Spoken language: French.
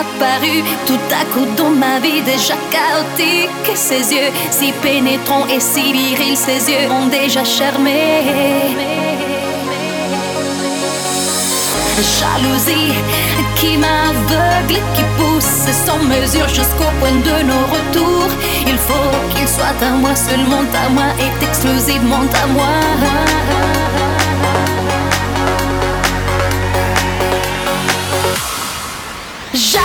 apparu tout à coup dans ma vie déjà chaotique. Ses yeux si pénétrants et si virils, ses yeux ont déjà charmé. Jalousie qui m'aveugle, qui pousse sans mesure jusqu'au point de nos retours. Il faut qu'il soit à moi, seulement à moi, et exclusivement à moi.